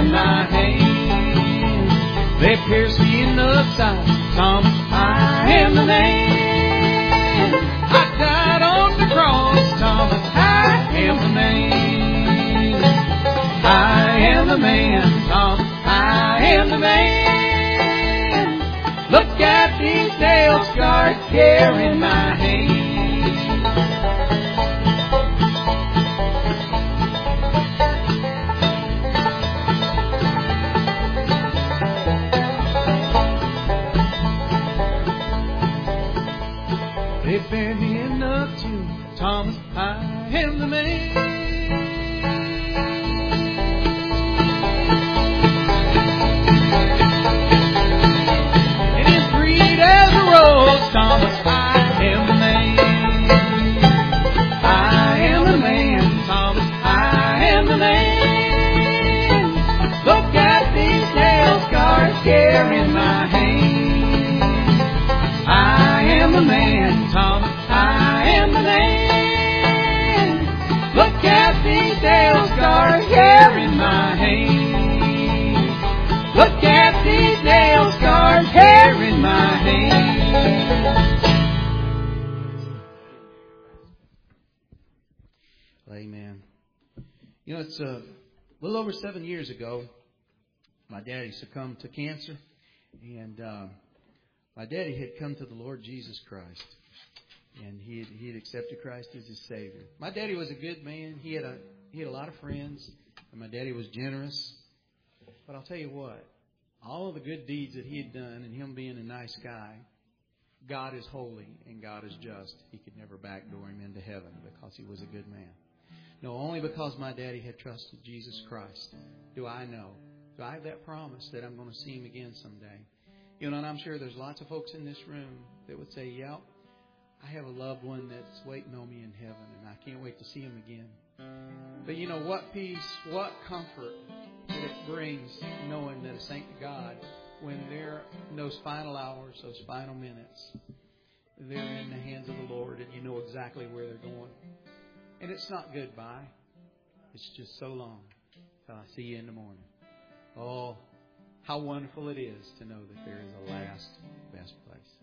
in my hands. They pierced me in the side. Thomas, I am the man. I died on the cross. Thomas, I am the man. I am the man. Thomas, I am the man. Look at these nail scars here in my hands. They buried me in the tomb. Thomas, I am the man. And in 3 days a rose, Thomas, I am the man. I am the man, Thomas, I am the man. Look at these nail scars here in my hand. I am the man, Thomas, I am the man. Look at these nail scars here in my hand. Look at these nail scars here in my hand. Amen. You know, it's a little over 7 years ago, my daddy succumbed to cancer, and my daddy had come to the Lord Jesus Christ, and he had accepted Christ as his Savior. My daddy was a good man. He had a lot of friends, and my daddy was generous. But I'll tell you what, all of the good deeds that he had done, and him being a nice guy, God is holy and God is just. He could never backdoor him into heaven because he was a good man. No, only because my daddy had trusted Jesus Christ do I have that promise that I'm going to see him again someday. You know, and I'm sure there's lots of folks in this room that would say, yeah, I have a loved one that's waiting on me in heaven, and I can't wait to see him again. But you know, what peace, what comfort that it brings knowing that a saint of God, when they're in those final hours, those final minutes, they're in the hands of the Lord, and you know exactly where they're going. And it's not goodbye. It's just so long till I see you in the morning. Oh, how wonderful it is to know that there is a last, best place.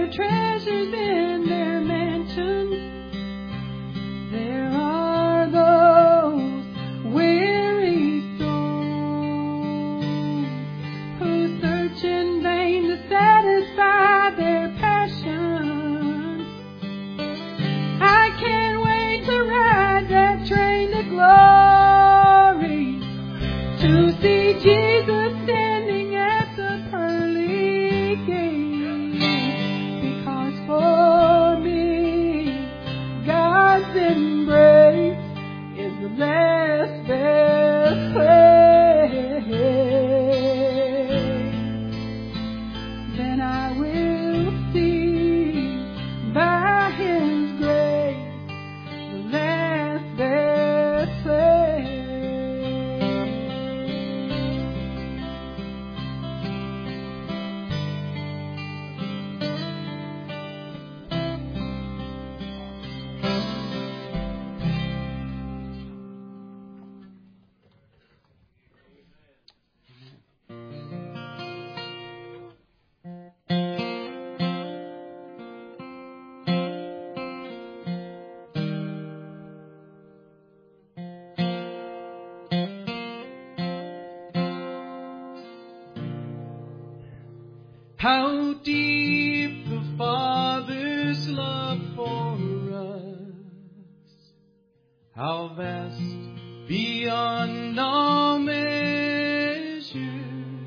treasures in their mansions. There are those weary souls who search in vain to satisfy their passion. I can't wait to ride that train to glory, to see Jesus standing at the pearly gate. Because for me, God's embrace is the best place. Then I will see by His grace the last best place. How deep the Father's love for us, how vast beyond all measure,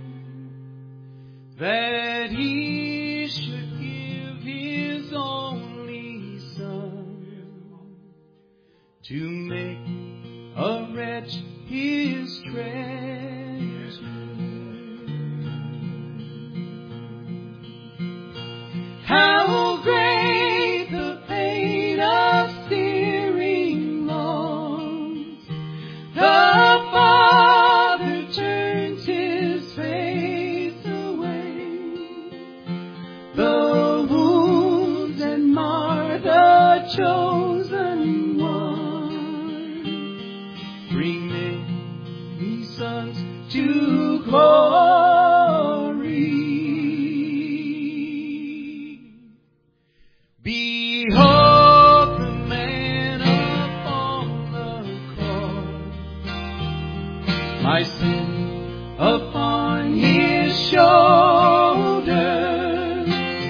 that He should give His only Son to make a wretch His treasure. How great the pain of searing wrongs! The Father turns His face away. The wounds and mar the chosen one, bring many sons to glory. Behold the man upon the cross, my sin upon His shoulder.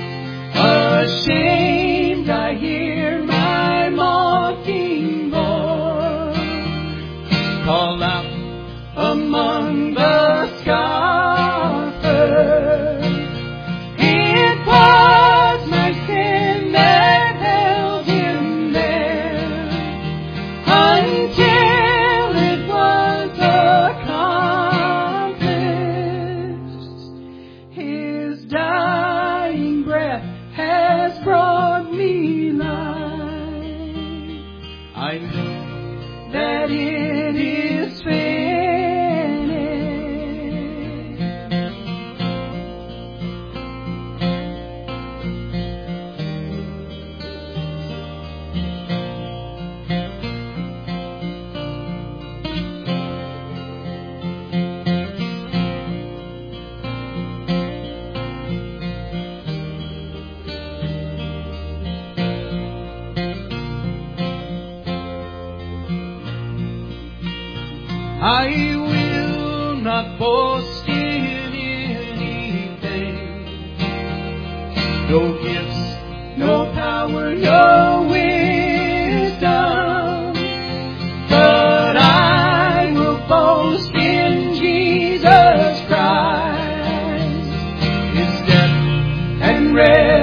Ashamed I hear my mocking voice call out among the scoffers. It was my sin that held Him there until it was accomplished. His dying breath has brought me life. I know that it is finished. I will not boast in anything, no gifts, no power, no wisdom, but I will boast in Jesus Christ, His death and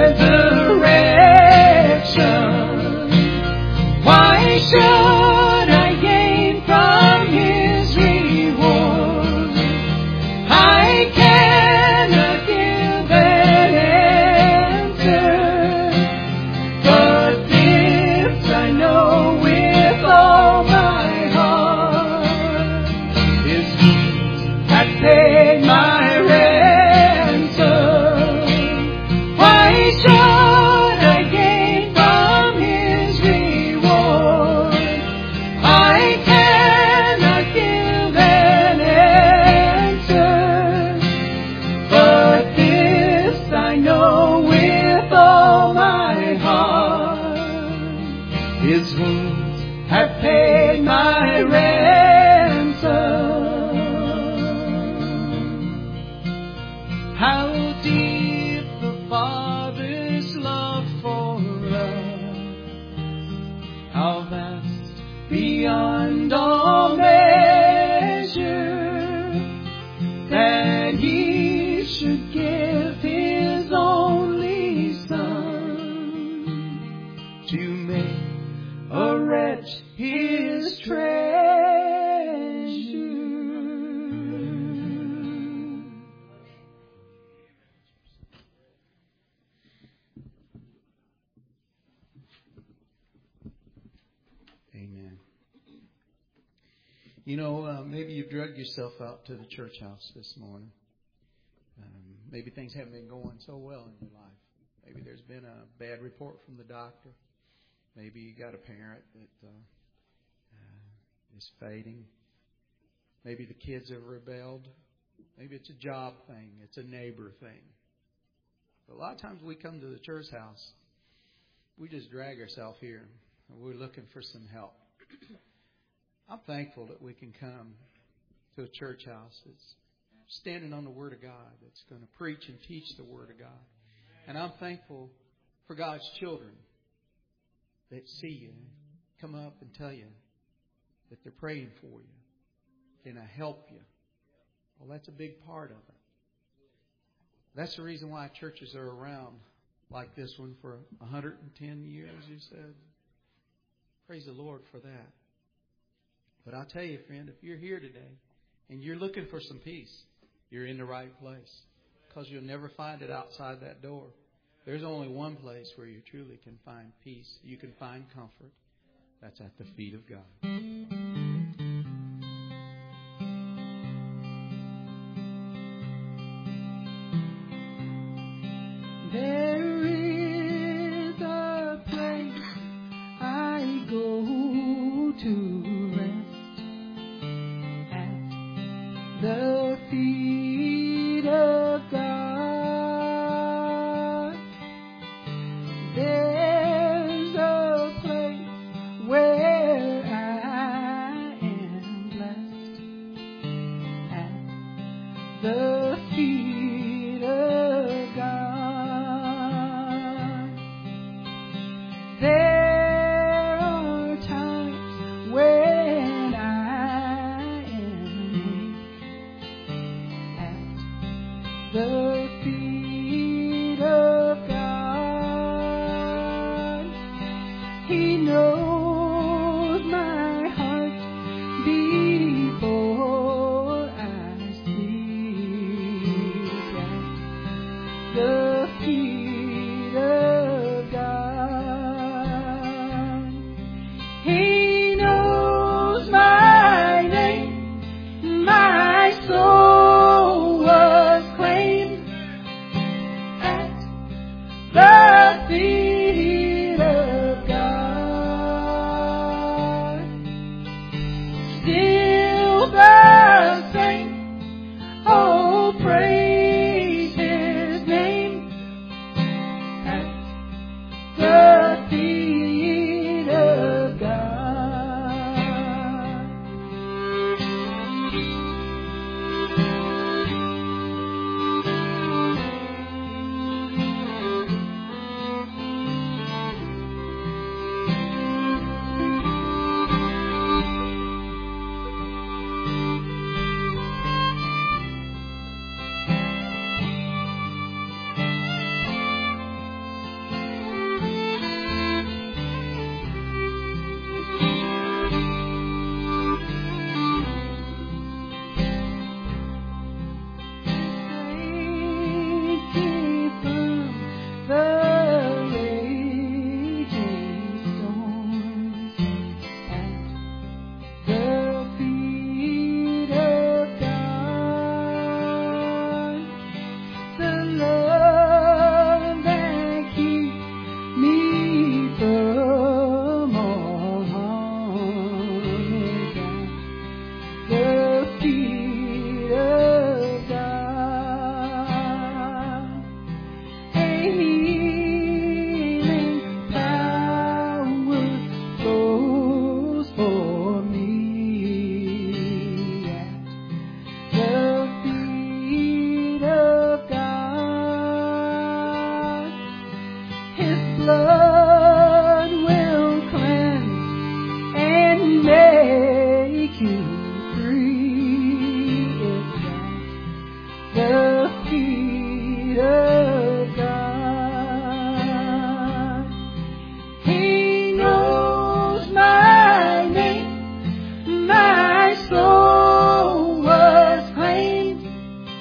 resurrection. Why should I gain from His reward? I cannot give an answer, but this I know with all my heart, His wounds had paid my ransom. Why should I gain from His reward? I cannot give an answer, but this I know with all Maybe you've drugged yourself out to the church house this morning. Maybe things haven't been going so well in your life. Maybe there's been a bad report from the doctor. Maybe you got a parent that is fading. Maybe the kids have rebelled. Maybe it's a job thing. It's a neighbor thing. But a lot of times we come to the church house, we just drag ourselves here, and we're looking for some help. I'm thankful that we can come to a church house that's standing on the Word of God, that's going to preach and teach the Word of God. And I'm thankful for God's children that see you, come up and tell you that they're praying for you. Can I help you? Well, that's a big part of it. That's the reason why churches are around like this one for 110 years, you said. Praise the Lord for that. But I'll tell you, friend, if you're here today and you're looking for some peace, you're in the right place. Because you'll never find it outside that door. There's only one place where you truly can find peace. You can find comfort. That's at the feet of God. There is a place I go to rest at the feet of God. There's a place where I am blessed at the feet of God. There are times when I am weak at the feet of God. He knows my heart before I speak at the feet of God. He knows my name. My soul was claimed at the feet of God. Still the same. Oh, praise His name at the feet of God.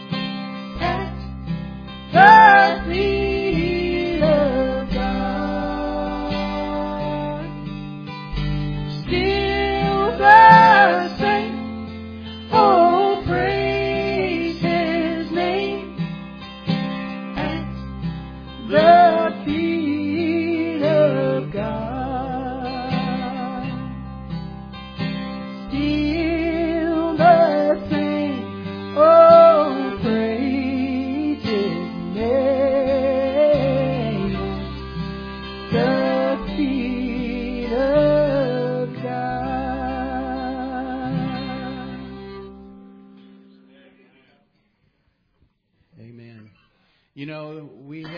The feet of God.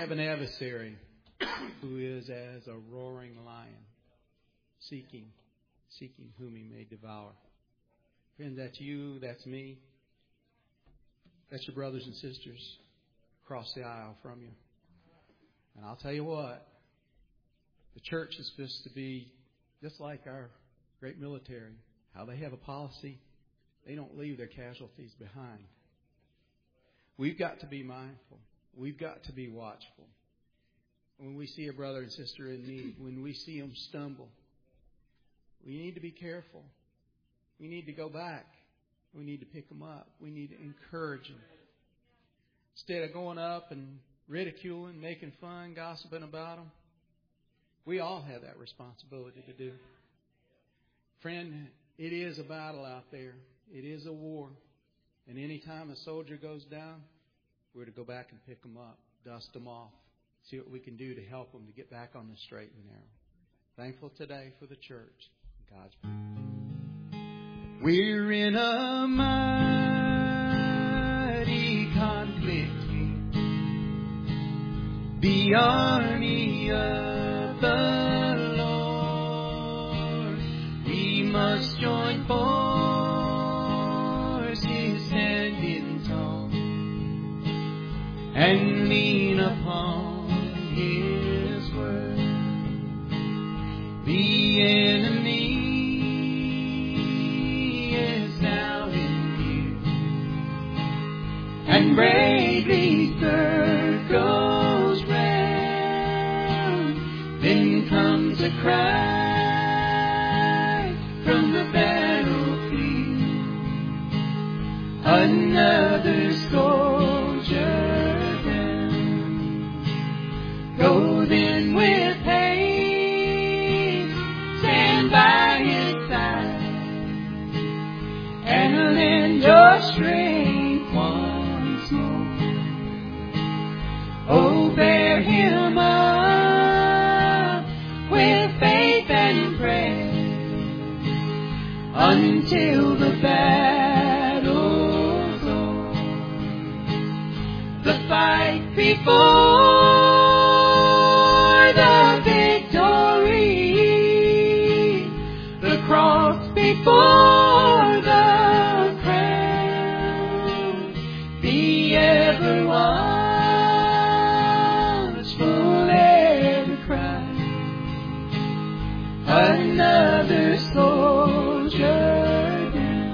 have an adversary who is as a roaring lion, seeking whom he may devour. Friend, that's you, that's me. That's your brothers and sisters across the aisle from you. And I'll tell you what, the church is supposed to be just like our great military. How they have a policy, they don't leave their casualties behind. We've got to be mindful. We've got to be watchful. When we see a brother and sister in need, when we see them stumble, we need to be careful. We need to go back. We need to pick them up. We need to encourage them. Instead of going up and ridiculing, making fun, gossiping about them, we all have that responsibility to do. Friend, it is a battle out there. It is a war. And any time a soldier goes down, we're to go back and pick them up, dust them off, see what we can do to help them to get back on the straight and narrow. Thankful today for the church. God's people. We're in a mighty conflict here. The army of the Lord. We must join forces hand in song and lean upon His word. The enemy is now in view and bravely circles round. Then comes a cry from the battlefield. Another soldier down. Go then with haste, stand by His side, and lend your strength once more. Oh, bear Him up with faith and prayer until the battle's o'er. The fight before the victory, the cross before the crown. Be ever watchful, ever cry. Another soldier down.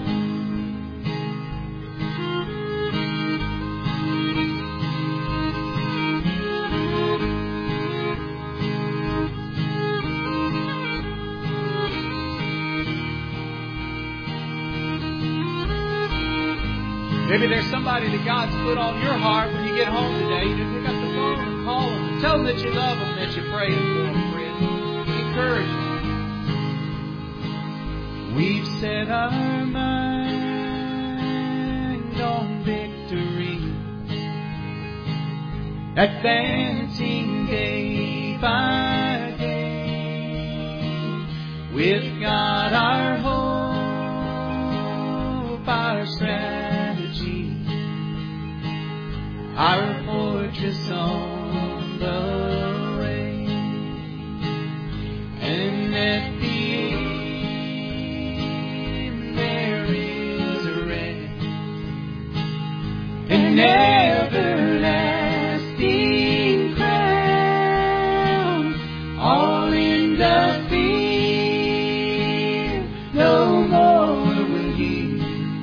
Maybe there's somebody that God's put on your heart when you get home today. You just pick up the phone and call them and tell them that you love them, that you're praying for them, friend. Encourage them. We've set our mind on victory, advancing day by day. With God our hope, our strategy, our fortress on the way, and at the end there is a rest, an everlasting crown, all in the field, no more will he.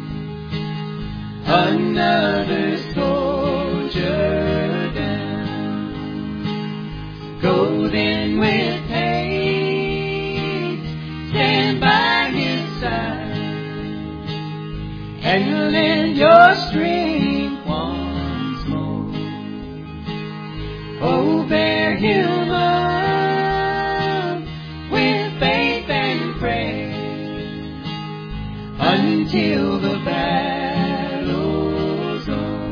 Another soldier down. Go then with haste, stand by His side, and lend your strength once more. Oh, bear Him up with faith and prayer until the battle's o'er.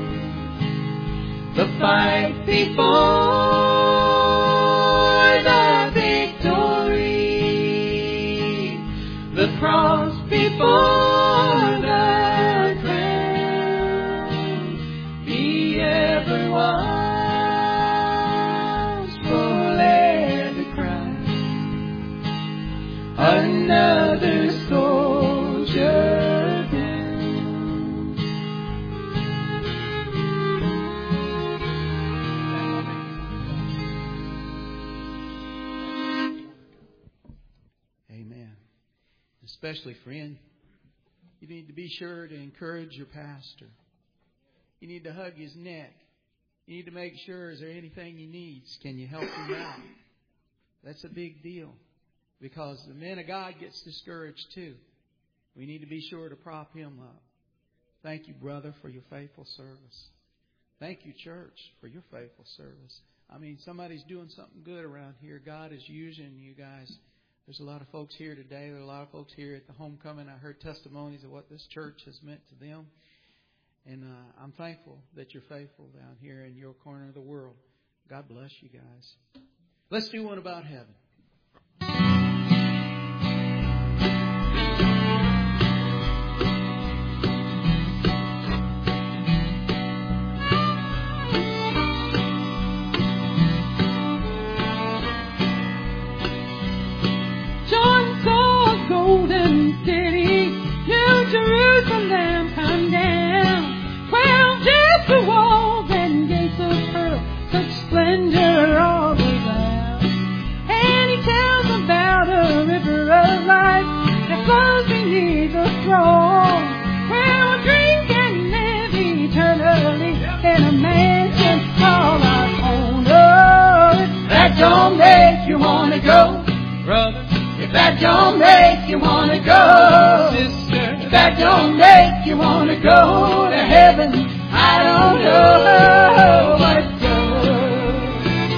The fight before the victory, the cross before the crown. especially, friend, you need to be sure to encourage your pastor. You need to hug his neck. You need to make sure, is there anything he needs? Can you help him out? That's a big deal, because the man of God gets discouraged too. We need to be sure to prop him up. Thank you, brother, for your faithful service. Thank you, church, for your faithful service. I mean, somebody's doing something good around here. God is using you guys. There's a lot of folks here today. There are a lot of folks here at the homecoming. I heard testimonies of what this church has meant to them. And I'm thankful that you're faithful down here in your corner of the world. God bless you guys. Let's do one about heaven. John saw a golden city, New Jerusalem come down, 12 just the walls and gates of pearl, such splendor all around. And he tells about a river of life that flows beneath the throne, where we'll drink and live eternally in a mansion called our own. Oh, if that don't make you want to go, brother. If that don't make you want to go, sister. If that don't make you want to go to heaven, I don't know what does.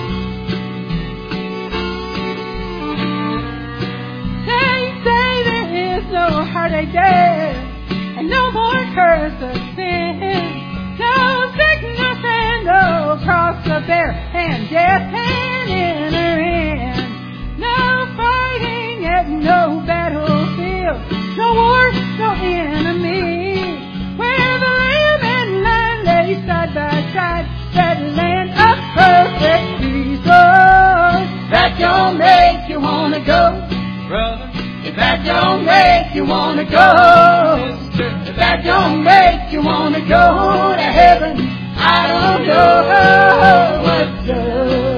They say there is no heartache there, and no more curse of sin, no sickness and no cross to bear, and death can enter in. No fighting at no battlefield, no war, no enemy. Where the lamb and lion lay side by side, that land of perfect peace. Oh, that don't make you want to go, brother. If that don't make you want to go, sister. If that don't make you want to go to heaven, I don't know what does.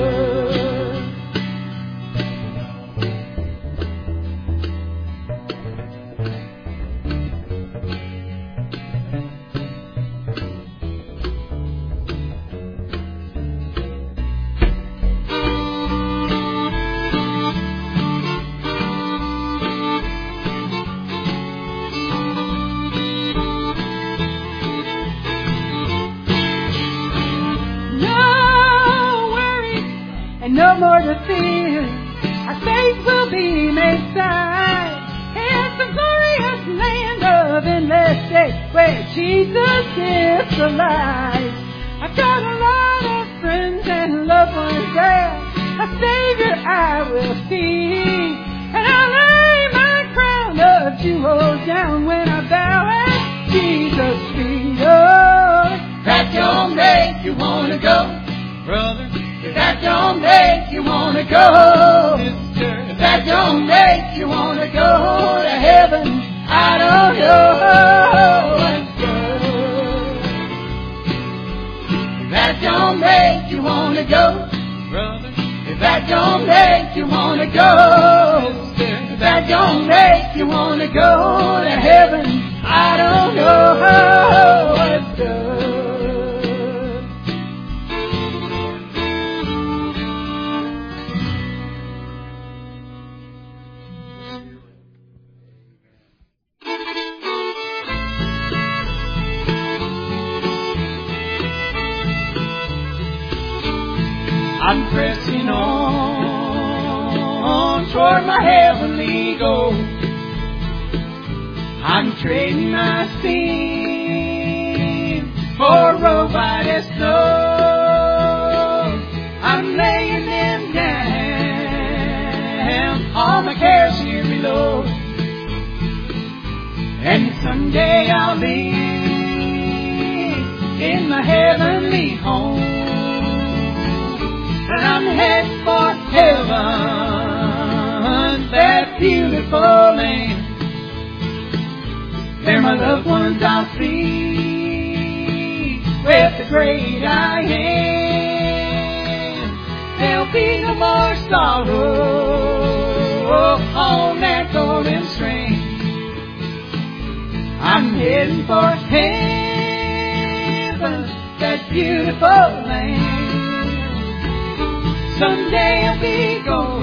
No more to fear, our faith will be made sight. It's the glorious land of endless day, where Jesus gives the light. I've got a lot of friends and loved ones there, a Savior I will see, and I'll lay my crown of jewels down when I bow at Jesus' feet. Oh, that don't make you want to go, brother. If that don't make you want to go, sister. If that don't make you want to go to heaven, I don't know what does. If that don't make you want to go, brother. If that don't make you want to go, sister. If that don't make you want to go to heaven, I don't know what does. I'm pressing on toward my heavenly goal. I'm trading my sin for a road white as snow. I'm laying them down, all my cares here below. And someday I'll be in my heavenly home. And I'm heading for heaven, that beautiful land. There my loved ones I'll see with the great I am. There'll be no more sorrow on that golden string. I'm heading for heaven, that beautiful land. Someday I'll be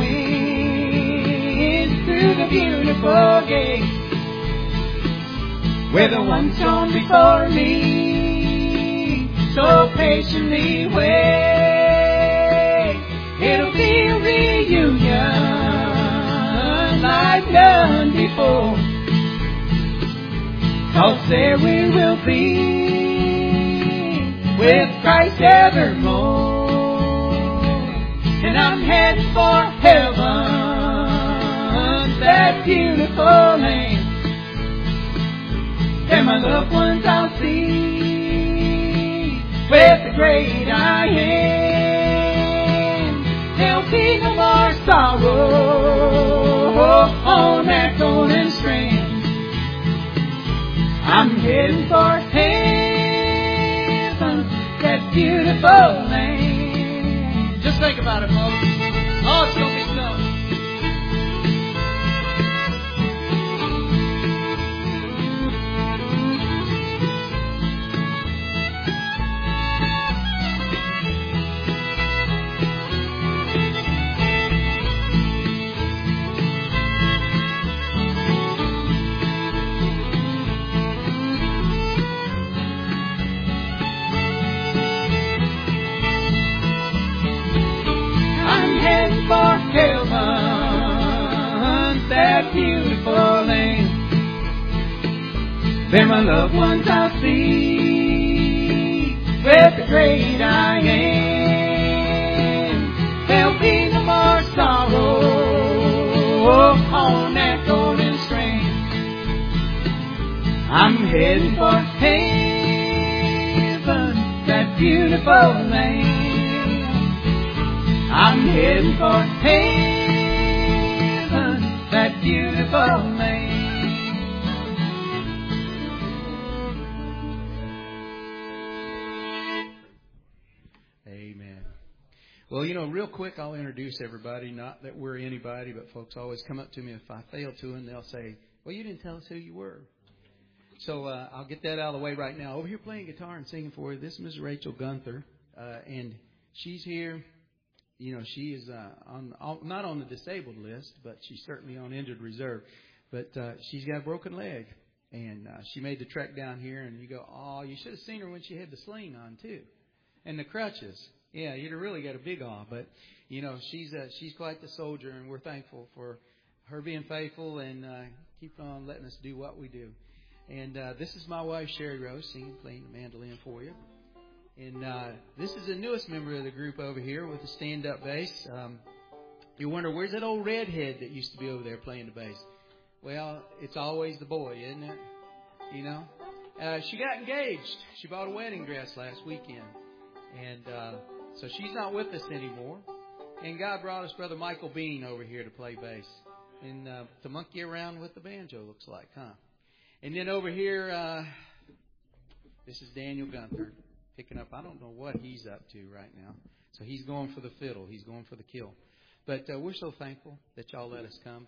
going through the beautiful gate, where the one's gone before me so patiently wait. It'll be a reunion like none before, 'cause there we will be with Christ evermore. And I'm heading for heaven, that beautiful land. And my loved ones I'll see with the great I am. There'll be no more sorrow on that golden strand. I'm heading for heaven, that beautiful land. Just think about it, folks. Oh, it's going to be snowing. For heaven, that beautiful land. There my loved ones I'll see with the great I am. There'll be no more sorrow on that golden strand. I'm heading for heaven, that beautiful land. I'm heading for heaven, that beautiful land. Amen. Well, real quick, I'll introduce everybody. Not that we're anybody, but folks always come up to me if I fail to, and they'll say, well, you didn't tell us who you were. So I'll get that out of the way right now. Over here playing guitar and singing for you, this is Ms. Rachel Gunther, and she's here. She is not on the disabled list, but she's certainly on injured reserve. But she's got a broken leg, and she made the trek down here. And you go, oh, you should have seen her when she had the sling on too, and the crutches. Yeah, you'd have really got a big awe. But she's quite the soldier, and we're thankful for her being faithful and keep on letting us do what we do. And this is my wife Sherry Rose singing, playing the mandolin for you. And this is the newest member of the group over here with the stand-up bass. You wonder, where's that old redhead that used to be over there playing the bass? Well, it's always the boy, isn't it? She got engaged. She bought a wedding dress last weekend. And so she's not with us anymore. And God brought us Brother Michael Bean over here to play bass. And to monkey around with the banjo, looks like, huh? And then over here, this is Daniel Gunther. Picking up, I don't know what he's up to right now. So he's going for the fiddle. He's going for the kill. But we're so thankful that y'all let us come.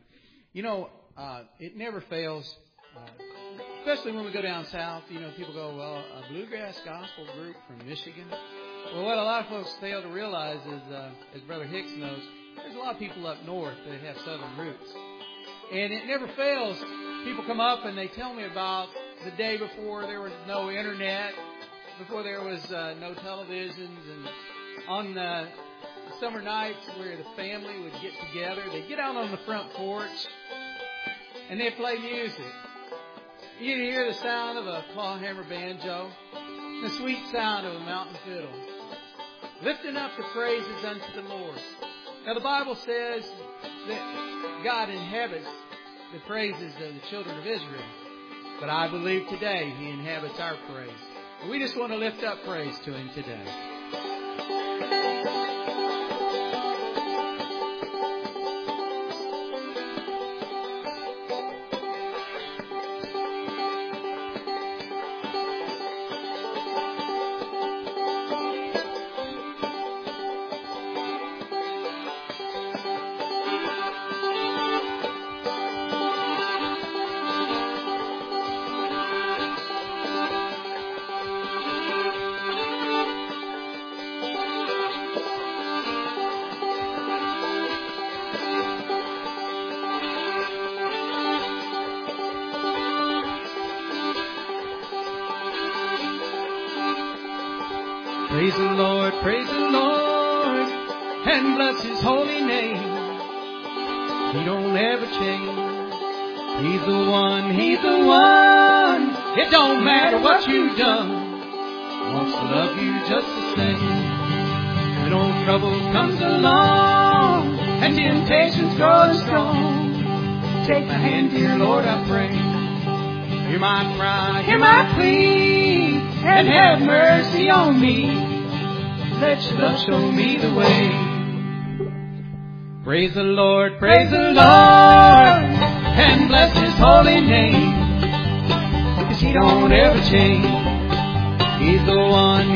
It never fails, especially when we go down south. People go, well, a bluegrass gospel group from Michigan. Well, what a lot of folks fail to realize is, as Brother Hicks knows, there's a lot of people up north that have southern roots. And it never fails. People come up and they tell me about the day before there was no internet, before there was no televisions, and on the summer nights where the family would get together, they'd get out on the front porch and they'd play music. You'd hear the sound of a clawhammer banjo, the sweet sound of a mountain fiddle, lifting up the praises unto the Lord. Now the Bible says that God inhabits the praises of the children of Israel, but I believe today He inhabits our praise. We just want to lift up praise to Him today. Praise the Lord, and bless His holy name. He don't ever change. He's the one. It don't matter what you've done. He wants to love you just the same. When old trouble comes along and temptations grow strong, take my hand, dear Lord, I pray. Hear my cry, hear my plea, and have mercy on me. Let your love show me the way. Praise the Lord, and bless His holy name. Because He don't ever change. He's the one.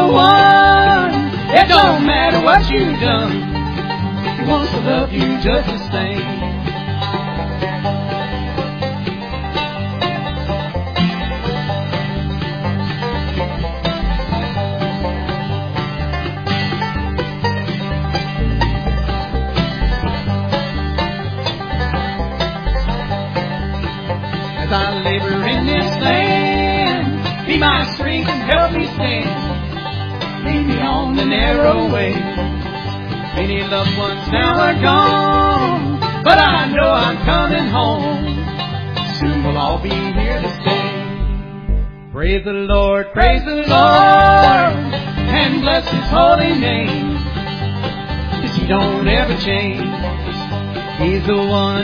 It don't matter what you've done. He wants to love you just the same. As I labor in this land, be my strength and help me stand. Lead me on the narrow way. Many loved ones now are gone, but I know I'm coming home. Soon we'll all be here to stay. Praise the Lord, and bless His holy name. 'Cause He don't ever change. He's the one.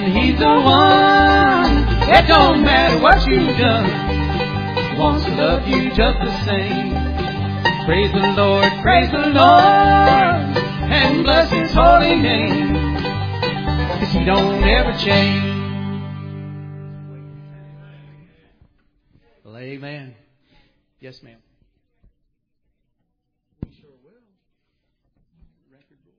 It don't matter what you've done. He wants to love you just the same. Praise the Lord, and bless His holy name. 'Cause He don't ever change. Well, amen. Yes, ma'am. We sure will. Record book.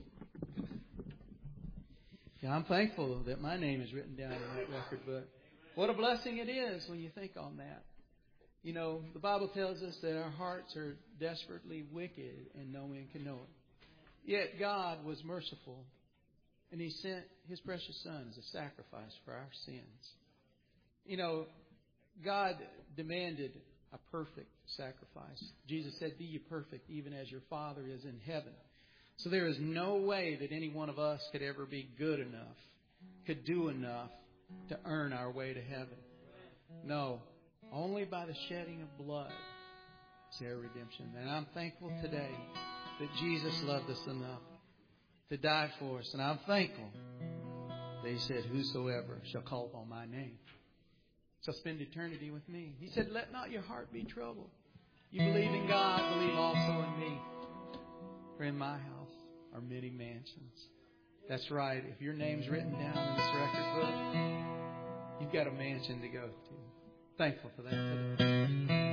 Yeah, I'm thankful that my name is written down in that record book. What a blessing it is when you think on that. You know, the Bible tells us that our hearts are desperately wicked and no man can know it. Yet God was merciful and He sent His precious Son as a sacrifice for our sins. You know, God demanded a perfect sacrifice. Jesus said, "Be ye perfect, even as your Father is in heaven." So there is no way that any one of us could ever be good enough, could do enough to earn our way to heaven. No. Only by the shedding of blood is there redemption. And I'm thankful today that Jesus loved us enough to die for us. And I'm thankful that He said, "Whosoever shall call upon my name shall spend eternity with me." He said, "Let not your heart be troubled. You believe in God, believe also in me. For in my house are many mansions." That's right. If your name's written down in this record book, you've got a mansion to go to. Thankful for that today.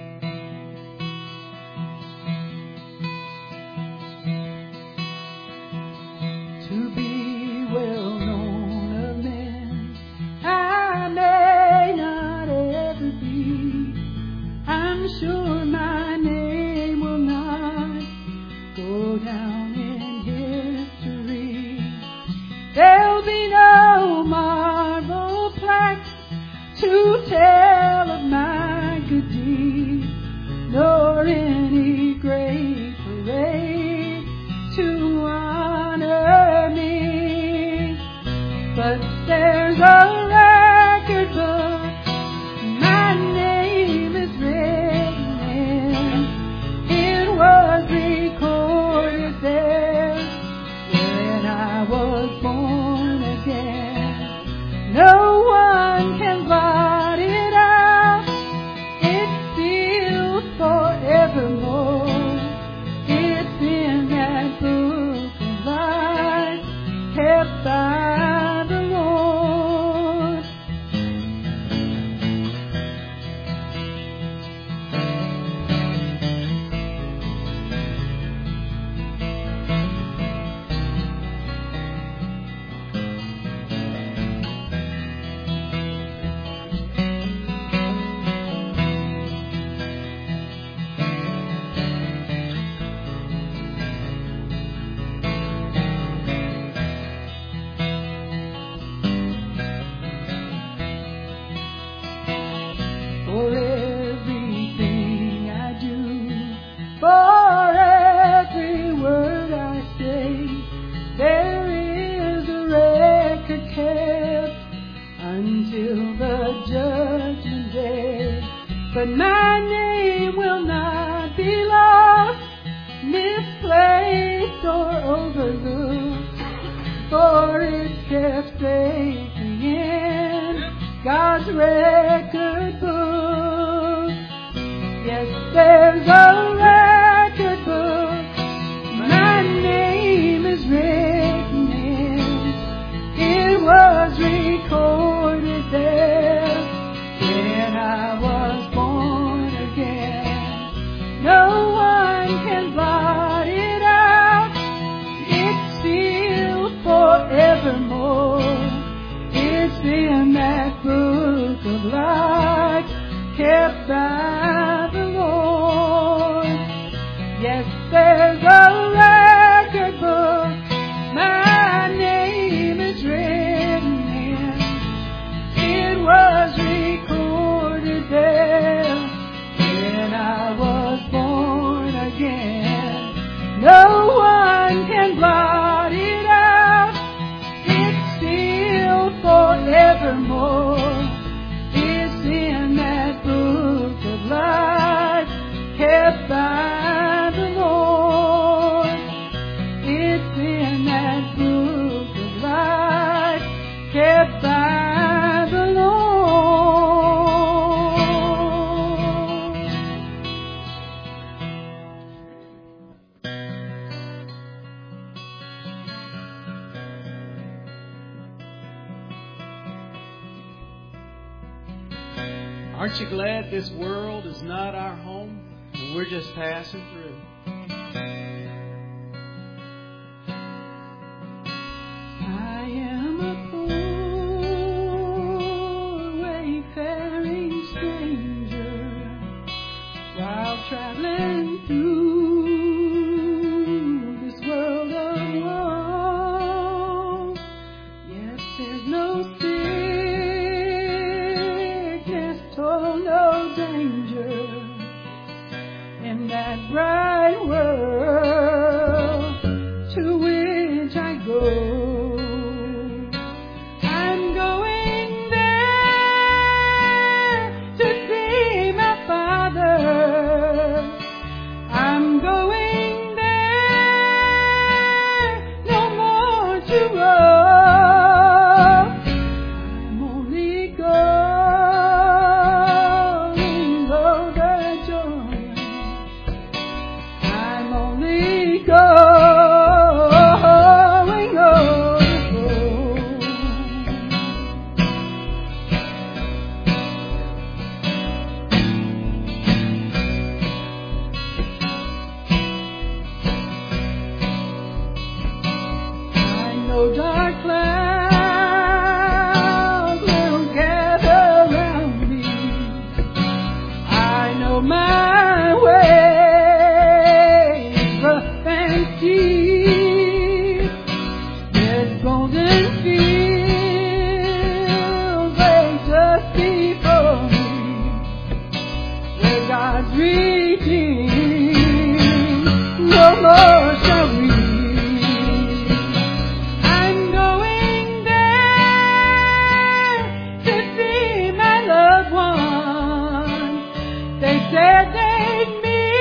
To be well known of men, I may not ever be. I'm sure my name will not go down in history. There'll be no marble plaques to tell of my good deeds, nor any great parade to honor me. But there's a record book my name is written in. It was recorded there when I was born again. No one can blot it out. It's sealed forevermore. It's in that book of life kept by the Lord. kept safely in God's record book. Yes, there's a record book my name is written in. It was recorded there when I was born again. No one can blot it out. It's sealed forevermore. It's in that book of life kept by the Lord. Yes, there's a record book my name is written in. It was recorded there when I was born again. No one can blot it out. It's sealed forevermore. It's in that book of life kept by the Lord. It's in that book of life kept by the Lord. Aren't you glad this world is not our home and we're just passing through? I am a poor wayfaring stranger while traveling through this world alone. Yes, there's no sickness, toil, no danger in that bright world to which I go. I'm going there to see my Father. I'm going there no more to roam. I'm only going though the journey. I'm only going. I know dark clouds will gather around me. I know my way is rough and steep. There's golden fields lay just before me, where God's redeemed no more shall we. I'm going there to see my loved ones. They said they'd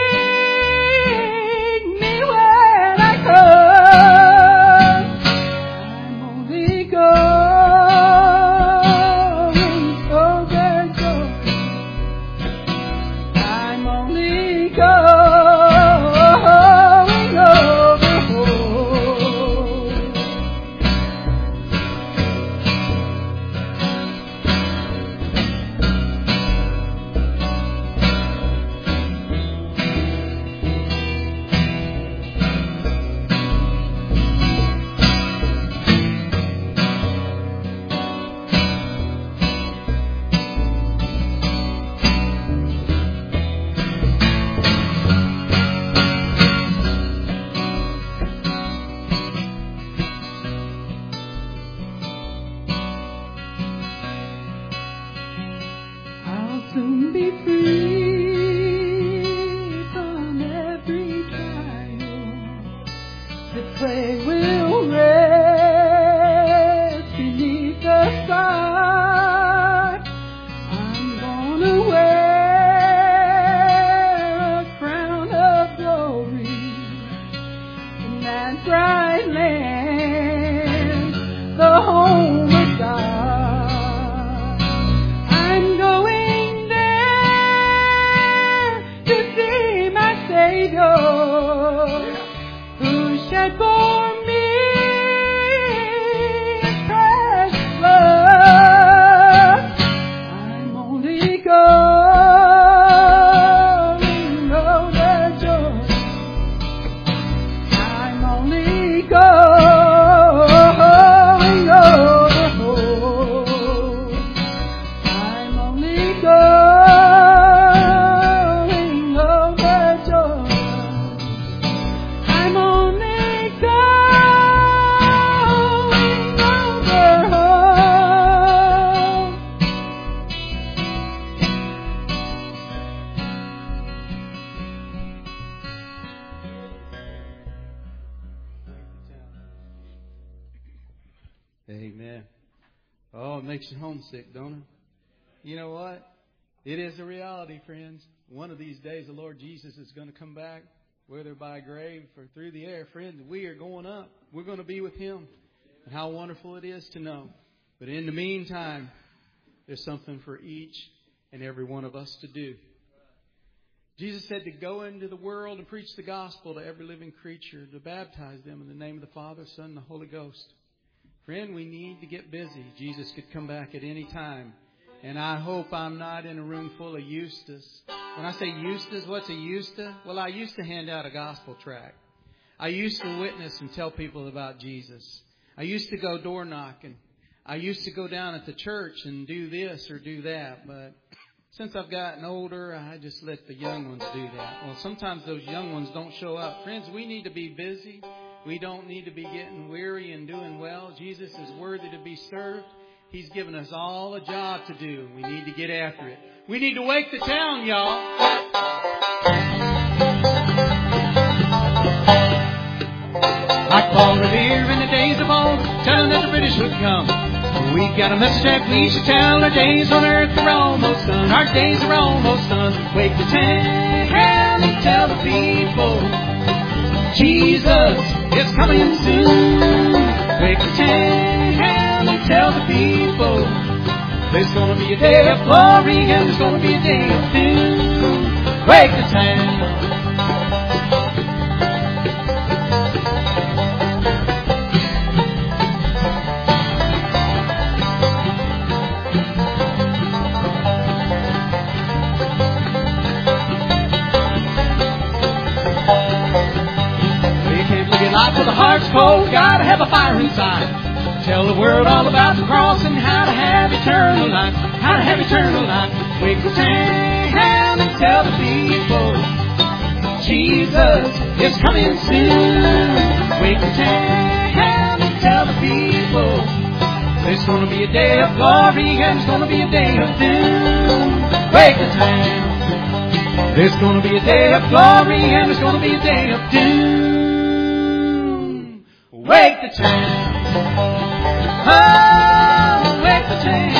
meet me when I come. I'm only going so their joy. I'm only going over home. I'll soon be free from every trial. The clay will rest beneath the sky. I'm gonna wear a crown of glory in that bright land. The home with God. I'm going there to see my Savior, who shed for me His precious blood. I'm only going over Jordan. I'm only going over. I'm only going over Jordan. I'm only going over. Amen. Oh, it makes you homesick, don't it? You know what? It is a reality, friends. One of these days, the Lord Jesus is going to come back, whether by grave or through the air. Friends, we are going up. We're going to be with Him. And how wonderful it is to know. But in the meantime, there's something for each and every one of us to do. Jesus said to go into the world and preach the gospel to every living creature, to baptize them in the name of the Father, Son, and the Holy Ghost. Friend, we need to get busy. Jesus could come back at any time. And I hope I'm not in a room full of Eustace. When I say Eustace, what's a Eustace? Well, I used to hand out a gospel tract. I used to witness and tell people about Jesus. I used to go door knocking. I used to go down at the church and do this or do that. But since I've gotten older, I just let the young ones do that. Well, sometimes those young ones don't show up. Friends, we need to be busy. We don't need to be getting weary and doing well. Jesus is worthy to be served. He's given us all a job to do. We need to get after it. We need to wake the town, y'all. Like Paul Revere in the days of old, telling that the British would come. We've got a message that we should tell. Our days on earth are almost done. Our days are almost done. Wake the town and tell the people Jesus is coming soon. Wake the town and tell the people there's going to be a day of glory and there's going to be a day of doom. Wake the town. Life with the heart's cold, gotta have a fire inside. Tell the world all about the cross and how to have eternal life. How to have eternal life. Wake the town and tell the people Jesus is coming soon. Wake the town and tell the people there's gonna be a day of glory and there's gonna be a day of doom. Wake the town. There's gonna be a day of glory and there's gonna be a day of doom. Wake the town. Oh, wake the town.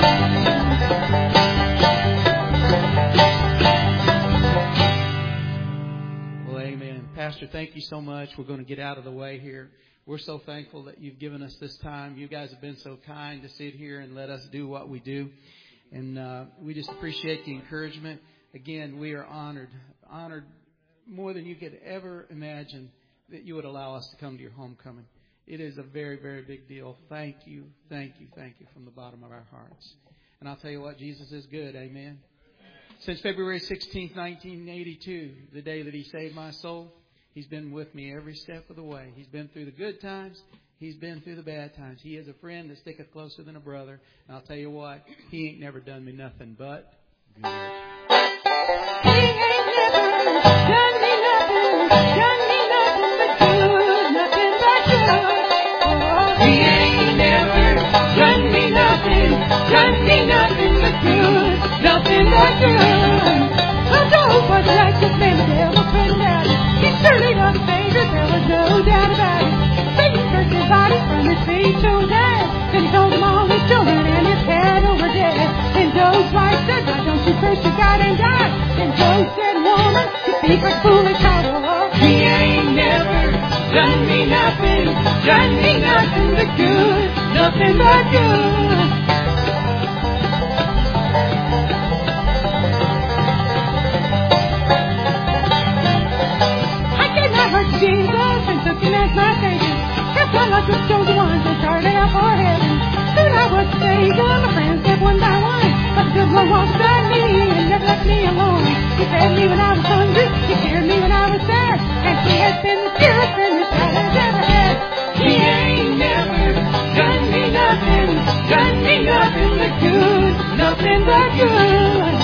Well, amen. Pastor, thank you so much. We're going to get out of the way here. We're so thankful that you've given us this time. You guys have been so kind to sit here and let us do what we do. And we just appreciate the encouragement. Again, we are honored more than you could ever imagine that you would allow us to come to your homecoming. It is a very, very big deal. Thank you, thank you, thank you from the bottom of our hearts. And I'll tell you what, Jesus is good, amen. Since February 16th, 1982, the day that He saved my soul, He's been with me every step of the way. He's been through the good times. He's been through the bad times. He is a friend that sticketh closer than a brother. And I'll tell you what, He ain't never done me nothing but good. He ain't never done me nothing but good, nothing but good. He ain't never done me nothing but good, nothing but good. Although for the righteous man the devil couldn't doubt it, he surely done favors, there was no doubt about it. Satan cursed his body from his feet to his head, then he told him all his children and his cattle were dead. And Joe's wife said, why don't you curse your God and die? And Joe said, woman, you speak like foolish cattle. He ain't never done me nothing but good. nothing but good. I gave my heart to Jesus and took him as my Savior. Kept my life with chosen ones and started out for heaven. Soon I was saved, my friends left one by one. But the good Lord walked beside me and never left me alone. He fed me when I was hungry, He cared me when I was sad, and He has been the dearest friend this God has ever had. He ain't never done me nothing but good, nothing but good.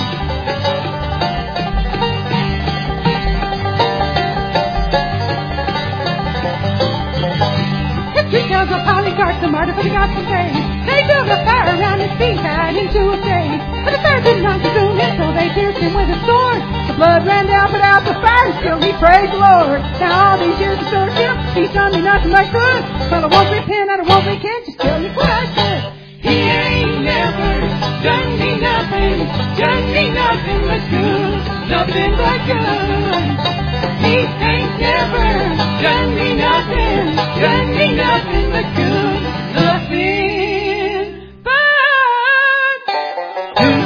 History tells of Polycarp, the martyr for the gospel's sake. They built a fire around his feet, tied him to a stake. But the fire did not consume him, so they pierced him with a sword. The blood ran down, but out the fire, still he praised the Lord. Now all these years of service, He's done me nothing but good. But I won't repent, and I won't recant, just tell you what I said. He ain't never done me nothing but good, nothing but good. He ain't never done me nothing but good, nothing but good.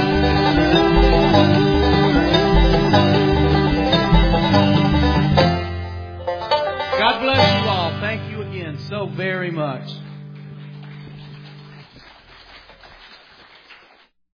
God bless you all. Thank you again so very much.